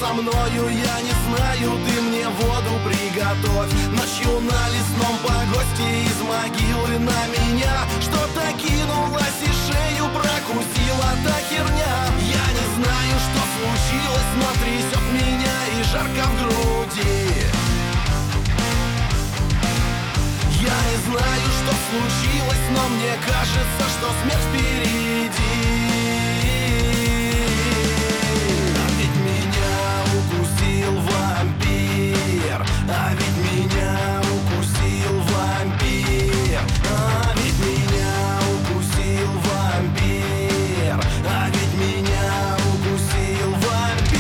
со мною, я не знаю, ты мне воду приготовь. Ночью на лесном погосте из могилы на меня что-то кинулось и шею прокусила та херня. Я не знаю, что случилось, но трясет меня и жарко в груди. Я не знаю, что случилось, но мне кажется, что смерть впереди. А ведь меня укусил вампир, а ведь меня укусил вампир, а ведь меня укусил вампир, а ведь меня укусил вампир.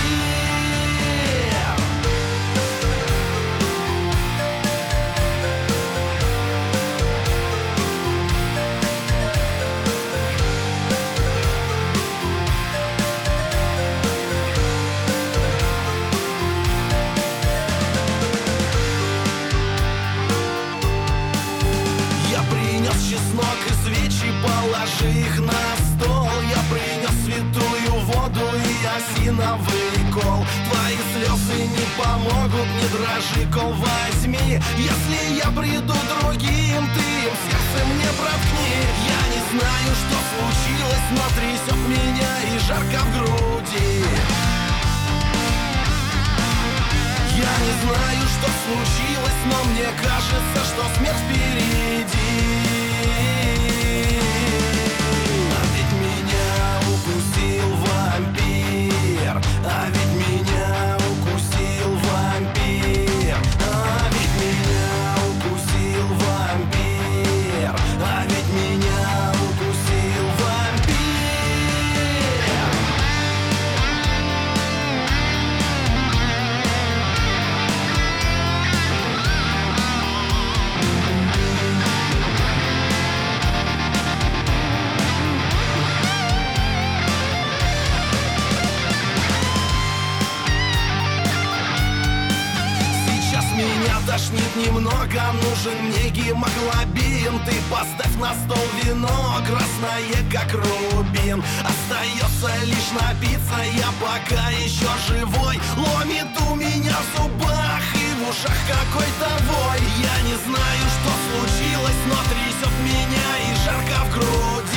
Чеснок и свечи, положи их на стол. Я принес святую воду и осиновый кол. Твои слезы не помогут, не дрожи, кол возьми. Если я приду другим, ты им сердце мне проткни. Я не знаю, что случилось, но трясет меня и жарко в груди. Я не знаю, что случилось, но мне кажется, что смерть впереди. А ведь меня укусил вампир, а ведь меня укусил вампир, а ведь меня укусил вампир, а ведь меня укусил вампир. Меня тошнит немного, нужен мне гемоглобин. Ты поставь на стол вино, красное как рубин. Остается лишь напиться, я пока еще живой. Ломит у меня в зубах и в ушах какой-то вой. Я не знаю, что случилось, но трясет меня и жарко в груди.